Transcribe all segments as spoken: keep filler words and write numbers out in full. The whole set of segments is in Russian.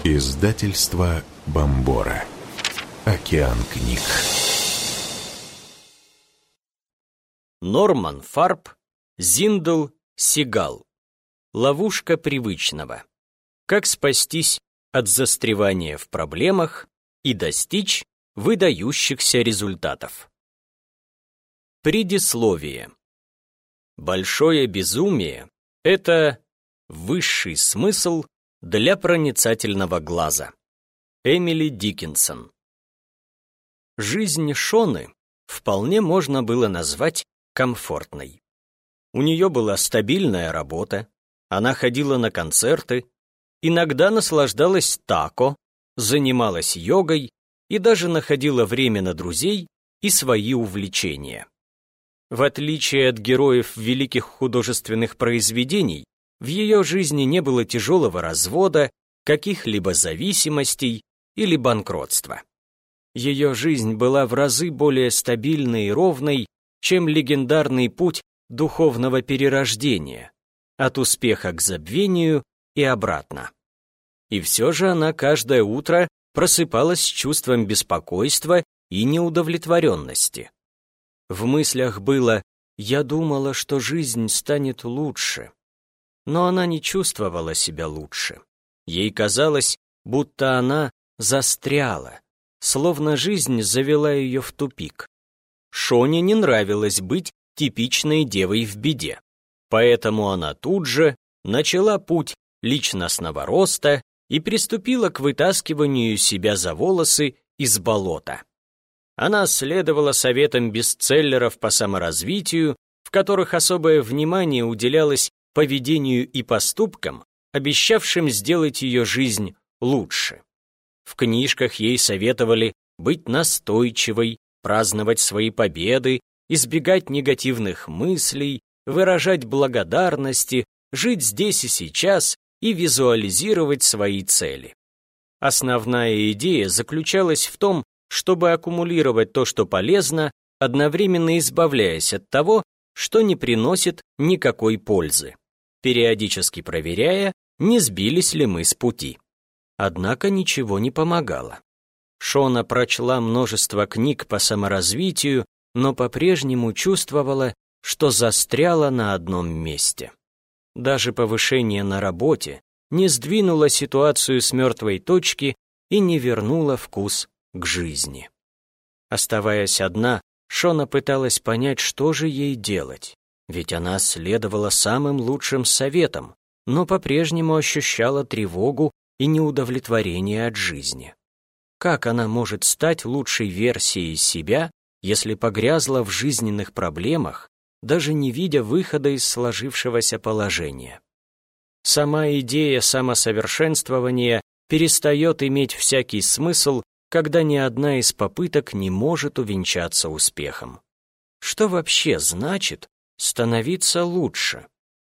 Издательство Бомбора. Океан книг. Норман Фарб, Зиндл Сигал. Ловушка привычного. Как спастись от застревания в проблемах и достичь выдающихся результатов. Предисловие. Большое безумие – это высший смысл для проницательного глаза. Эмили Диккенсон. Жизнь Шоны вполне можно было назвать комфортной. У нее была стабильная работа, она ходила на концерты, иногда наслаждалась тако, занималась йогой и даже находила время на друзей и свои увлечения. В отличие от героев великих художественных произведений, в ее жизни не было тяжелого развода, каких-либо зависимостей или банкротства. Ее жизнь была в разы более стабильной и ровной, чем легендарный путь духовного перерождения, от успеха к забвению и обратно. И все же она каждое утро просыпалась с чувством беспокойства и неудовлетворенности. В мыслях было «я думала, что жизнь станет лучше». Но она не чувствовала себя лучше. Ей казалось, будто она застряла, словно жизнь завела ее в тупик. Шоне не нравилось быть типичной девой в беде, поэтому она тут же начала путь личностного роста и приступила к вытаскиванию себя за волосы из болота. Она следовала советам бестселлеров по саморазвитию, в которых особое внимание уделялось поведению и поступкам, обещавшим сделать ее жизнь лучше. В книжках ей советовали быть настойчивой, праздновать свои победы, избегать негативных мыслей, выражать благодарности, жить здесь и сейчас и визуализировать свои цели. Основная идея заключалась в том, чтобы аккумулировать то, что полезно, одновременно избавляясь от того, что не приносит никакой пользы, периодически проверяя, не сбились ли мы с пути. Однако ничего не помогало. Шона прочла множество книг по саморазвитию, но по-прежнему чувствовала, что застряла на одном месте. Даже повышение на работе не сдвинуло ситуацию с мертвой точки и не вернуло вкус к жизни. Оставаясь одна, Шона пыталась понять, что же ей делать, ведь она следовала самым лучшим советам, но по-прежнему ощущала тревогу и неудовлетворение от жизни. Как она может стать лучшей версией себя, если погрязла в жизненных проблемах, даже не видя выхода из сложившегося положения? Сама идея самосовершенствования перестает иметь всякий смысл, когда ни одна из попыток не может увенчаться успехом. Что вообще значит становиться лучше?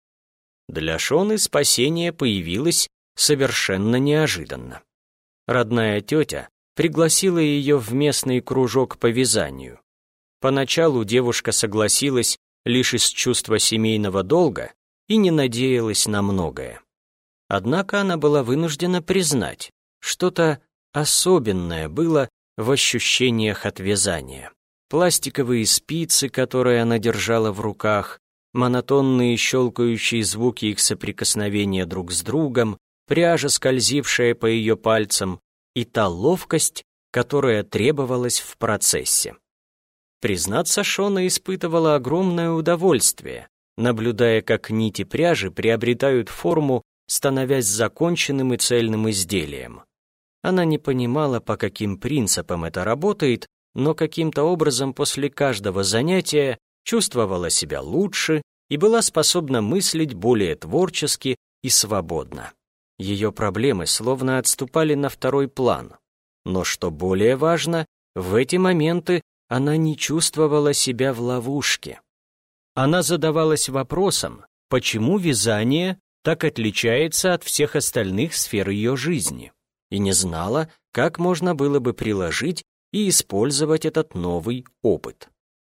Для Шоны спасение появилось совершенно неожиданно. Родная тетя пригласила ее в местный кружок по вязанию. Поначалу девушка согласилась лишь из чувства семейного долга и не надеялась на многое. Однако она была вынуждена признать, что-то особенное было в ощущениях от вязания. Пластиковые спицы, которые она держала в руках, монотонные щелкающие звуки их соприкосновения друг с другом, пряжа, скользившая по ее пальцам, и та ловкость, которая требовалась в процессе. Признаться, Шона испытывала огромное удовольствие, наблюдая, как нити пряжи приобретают форму, становясь законченным и цельным изделием. Она не понимала, по каким принципам это работает, но каким-то образом после каждого занятия чувствовала себя лучше и была способна мыслить более творчески и свободно. Ее проблемы словно отступали на второй план. Но что более важно, в эти моменты она не чувствовала себя в ловушке. Она задавалась вопросом, почему вязание так отличается от всех остальных сфер ее жизни, и не знала, как можно было бы приложить и использовать этот новый опыт.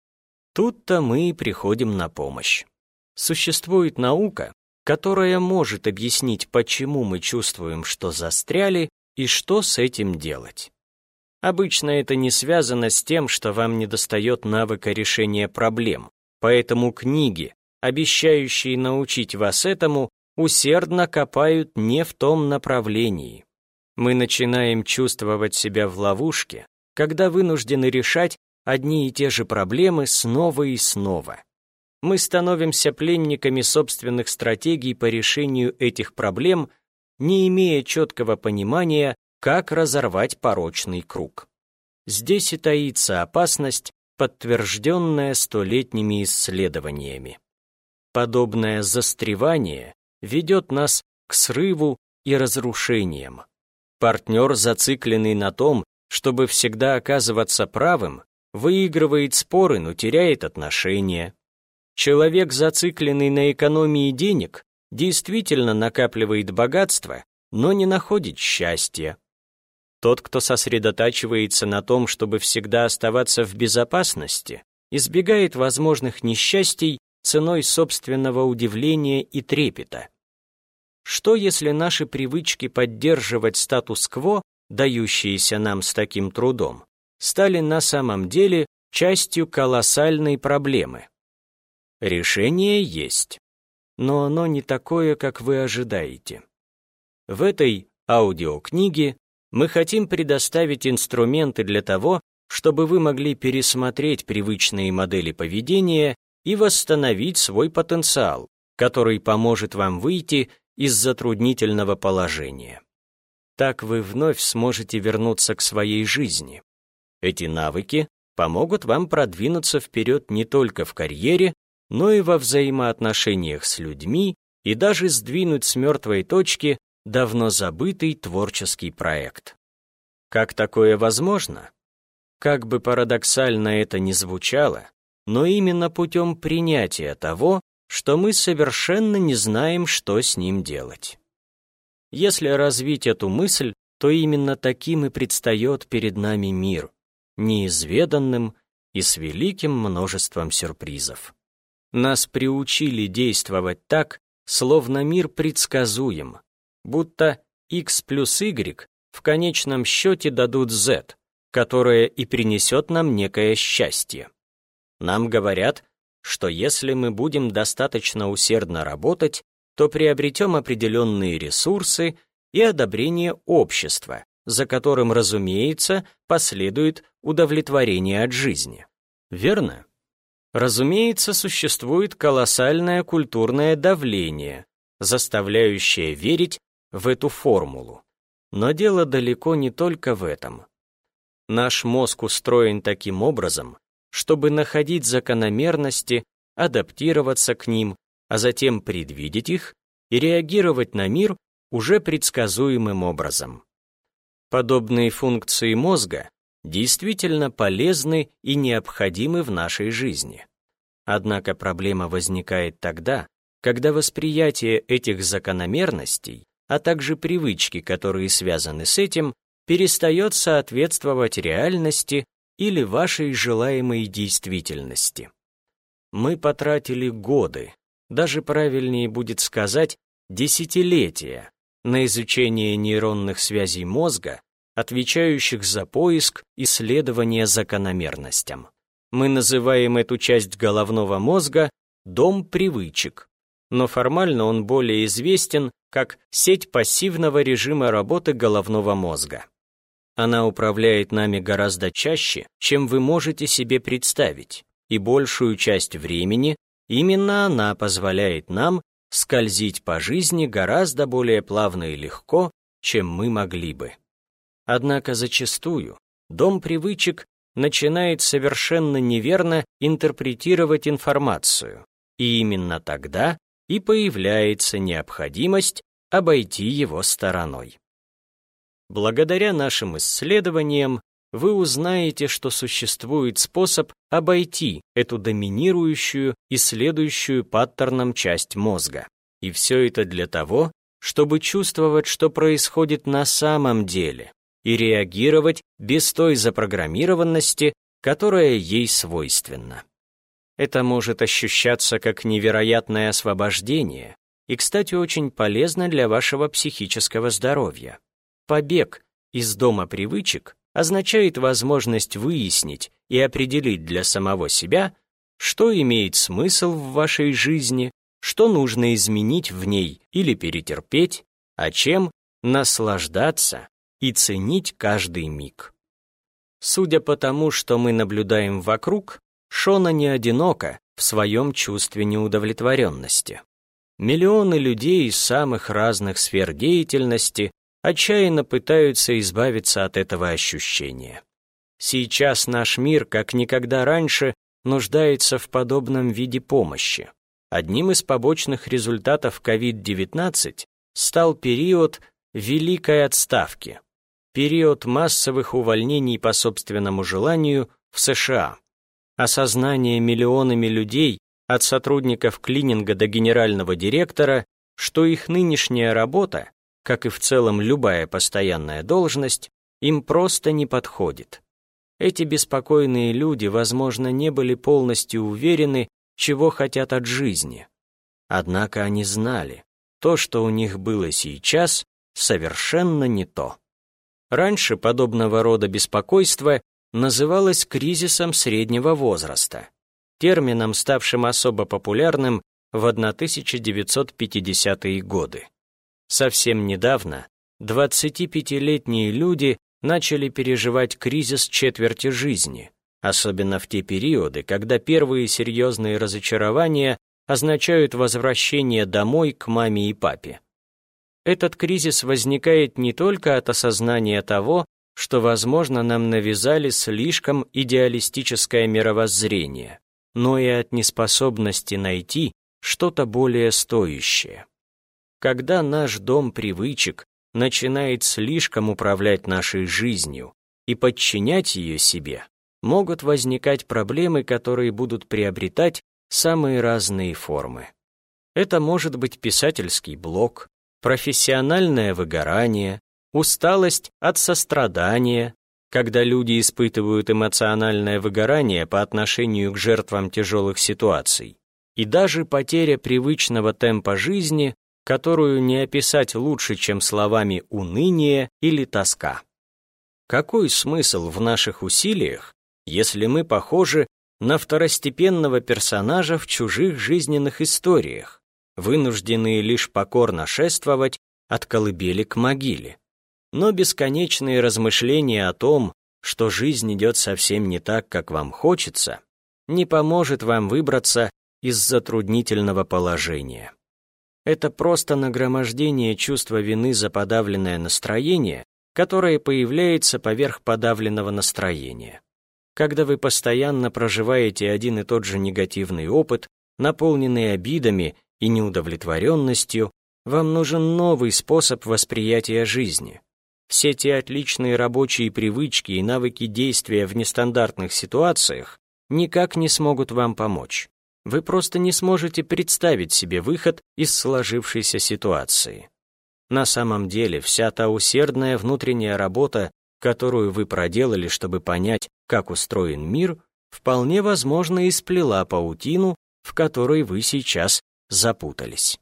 Тут-то мы и приходим на помощь. Существует наука, которая может объяснить, почему мы чувствуем, что застряли, и что с этим делать. Обычно это не связано с тем, что вам недостает навыка решения проблем, поэтому книги, обещающие научить вас этому, усердно копают не в том направлении. Мы начинаем чувствовать себя в ловушке, когда вынуждены решать одни и те же проблемы снова и снова. Мы становимся пленниками собственных стратегий по решению этих проблем, не имея четкого понимания, как разорвать порочный круг. Здесь и таится опасность, подтвержденная столетними исследованиями. Подобное застревание ведет нас к срыву и разрушениям. Партнер, зацикленный на том, чтобы всегда оказываться правым, выигрывает споры, но теряет отношения. Человек, зацикленный на экономии денег, действительно накапливает богатство, но не находит счастья. Тот, кто сосредотачивается на том, чтобы всегда оставаться в безопасности, избегает возможных несчастий ценой собственного удивления и трепета. Что если наши привычки поддерживать статус-кво, дающиеся нам с таким трудом, стали на самом деле частью колоссальной проблемы? Решение есть, но оно не такое, как вы ожидаете. В этой аудиокниге мы хотим предоставить инструменты для того, чтобы вы могли пересмотреть привычные модели поведения и восстановить свой потенциал, который поможет вам выйти из затруднительного положения. Так вы вновь сможете вернуться к своей жизни. Эти навыки помогут вам продвинуться вперед не только в карьере, но и во взаимоотношениях с людьми и даже сдвинуть с мертвой точки давно забытый творческий проект. Как такое возможно? Как бы парадоксально это ни звучало, но именно путем принятия того, что мы совершенно не знаем, что с ним делать. Если развить эту мысль, то именно таким и предстает перед нами мир, неизведанным и с великим множеством сюрпризов. Нас приучили действовать так, словно мир предсказуем, будто x плюс y в конечном счете дадут z, которое и принесет нам некое счастье. Нам говорят, что если мы будем достаточно усердно работать, то приобретем определенные ресурсы и одобрение общества, за которым, разумеется, последует удовлетворение от жизни. Верно? Разумеется, существует колоссальное культурное давление, заставляющее верить в эту формулу. Но дело далеко не только в этом. Наш мозг устроен таким образом, чтобы находить закономерности, адаптироваться к ним, а затем предвидеть их и реагировать на мир уже предсказуемым образом. Подобные функции мозга действительно полезны и необходимы в нашей жизни. Однако проблема возникает тогда, когда восприятие этих закономерностей, а также привычки, которые связаны с этим, перестает соответствовать реальности или вашей желаемой действительности. Мы потратили годы, даже правильнее будет сказать, десятилетия, на изучение нейронных связей мозга, отвечающих за поиск и следование закономерностям. Мы называем эту часть головного мозга «дом привычек», но формально он более известен как сеть пассивного режима работы головного мозга. Она управляет нами гораздо чаще, чем вы можете себе представить, и большую часть времени именно она позволяет нам скользить по жизни гораздо более плавно и легко, чем мы могли бы. Однако зачастую дом привычек начинает совершенно неверно интерпретировать информацию, и именно тогда и появляется необходимость обойти его стороной. Благодаря нашим исследованиям вы узнаете, что существует способ обойти эту доминирующую и следующую паттернам часть мозга. И все это для того, чтобы чувствовать, что происходит на самом деле, и реагировать без той запрограммированности, которая ей свойственна. Это может ощущаться как невероятное освобождение и, кстати, очень полезно для вашего психического здоровья. побег из дома привычек означает возможность выяснить и определить для самого себя, что имеет смысл в вашей жизни, что нужно изменить в ней или перетерпеть, а чем наслаждаться и ценить каждый миг. Судя по тому, что мы наблюдаем вокруг, Шона не одинока в своем чувстве неудовлетворенности. Миллионы людей из самых разных сфер деятельности отчаянно пытаются избавиться от этого ощущения. Сейчас наш мир, как никогда раньше, нуждается в подобном виде помощи. Одним из побочных результатов ковид девятнадцать стал период Великой отставки, период массовых увольнений по собственному желанию в США. Осознание миллионами людей, от сотрудников клининга до генерального директора, что их нынешняя работа, как и в целом любая постоянная должность, им просто не подходит. Эти беспокойные люди, возможно, не были полностью уверены, чего хотят от жизни. Однако они знали, то, что у них было сейчас, совершенно не то. Раньше подобного рода беспокойство называлось кризисом среднего возраста, термином, ставшим особо популярным в тысяча девятьсот пятидесятые годы. Совсем недавно двадцатипятилетние люди начали переживать кризис четверти жизни, особенно в те периоды, когда первые серьезные разочарования означают возвращение домой к маме и папе. Этот кризис возникает не только от осознания того, что, возможно, нам навязали слишком идеалистическое мировоззрение, но и от неспособности найти что-то более стоящее. Когда наш дом привычек начинает слишком управлять нашей жизнью и подчинять ее себе, могут возникать проблемы, которые будут приобретать самые разные формы. Это может быть писательский блок, профессиональное выгорание, усталость от сострадания, когда люди испытывают эмоциональное выгорание по отношению к жертвам тяжелых ситуаций, и даже потеря привычного темпа жизни, которую не описать лучше, чем словами «уныние» или «тоска». Какой смысл в наших усилиях, если мы похожи на второстепенного персонажа в чужих жизненных историях, вынужденные лишь покорно шествовать от колыбели к могиле? Но бесконечные размышления о том, что жизнь идет совсем не так, как вам хочется, не поможет вам выбраться из затруднительного положения. Это просто нагромождение чувства вины за подавленное настроение, которое появляется поверх подавленного настроения. Когда вы постоянно проживаете один и тот же негативный опыт, наполненный обидами и неудовлетворенностью, вам нужен новый способ восприятия жизни. Все те отличные рабочие привычки и навыки действия в нестандартных ситуациях никак не смогут вам помочь. Вы просто не сможете представить себе выход из сложившейся ситуации. На самом деле, вся та усердная внутренняя работа, которую вы проделали, чтобы понять, как устроен мир, вполне возможно и сплела паутину, в которой вы сейчас запутались.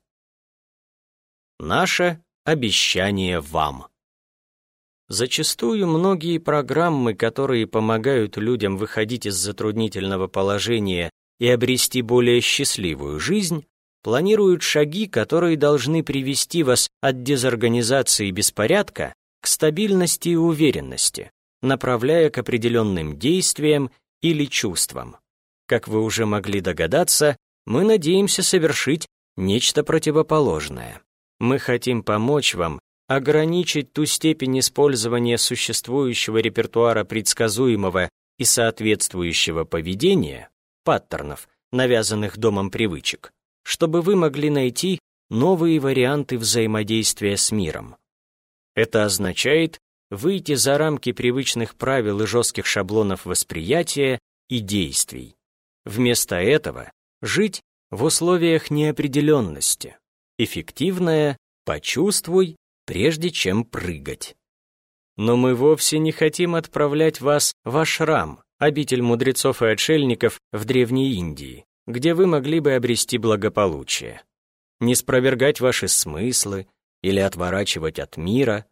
Наше обещание вам. Зачастую многие программы, которые помогают людям выходить из затруднительного положения и обрести более счастливую жизнь, планируют шаги, которые должны привести вас от дезорганизации и беспорядка к стабильности и уверенности, направляя к определенным действиям или чувствам. Как вы уже могли догадаться, мы надеемся совершить нечто противоположное. Мы хотим помочь вам ограничить ту степень использования существующего репертуара предсказуемого и соответствующего поведения, паттернов, навязанных домом привычек, чтобы вы могли найти новые варианты взаимодействия с миром. Это означает выйти за рамки привычных правил и жестких шаблонов восприятия и действий. Вместо этого жить в условиях неопределенности. Эффективное «почувствуй», прежде чем прыгать. Но мы вовсе не хотим отправлять вас в ашрам, обитель мудрецов и отшельников в Древней Индии, где вы могли бы обрести благополучие. Не спровергать ваши смыслы или отворачивать от мира.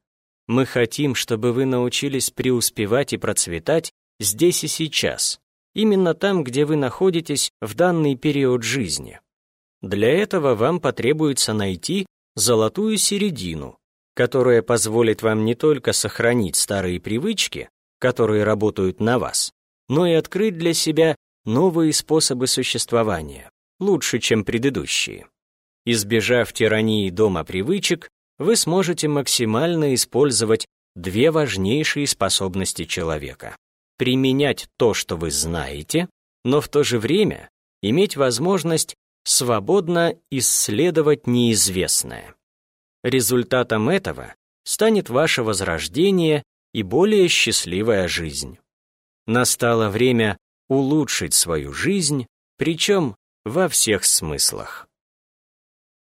Мы хотим, чтобы вы научились преуспевать и процветать здесь и сейчас, именно там, где вы находитесь в данный период жизни. Для этого вам потребуется найти золотую середину, которая позволит вам не только сохранить старые привычки, которые работают на вас, но и открыть для себя новые способы существования, лучше, чем предыдущие. Избежав тирании дома привычек, вы сможете максимально использовать две важнейшие способности человека: применять то, что вы знаете, но в то же время иметь возможность свободно исследовать неизвестное. Результатом этого станет ваше возрождение и более счастливая жизнь. Настало время улучшить свою жизнь, причем во всех смыслах.